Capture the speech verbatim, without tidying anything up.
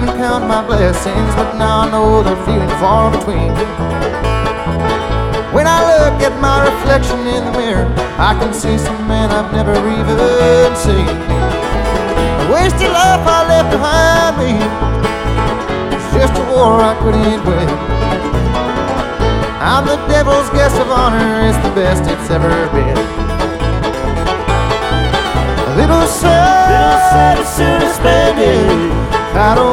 couldn't count my blessings, but now I know they're few and far between. When I look at my reflection in the mirror, I can see some men I've never even seen. The wasted life I left behind me, it's just a war I couldn't win. I'm the devil's guest of honor, it's the best it's ever been. A little sad, little sad, as soon as spending. I don't